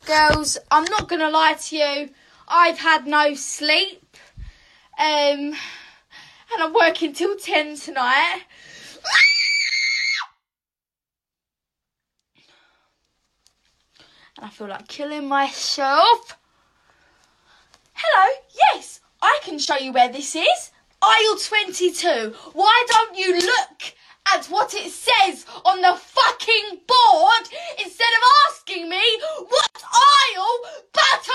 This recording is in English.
Girls, I'm not going to lie to you. I've had no sleep. And I'm working till 10 tonight. And I feel like killing myself. Hello, yes, I can show you where this is. Aisle 22. Why don't you look at what it says on the fucking board instead of asking me what aisle butter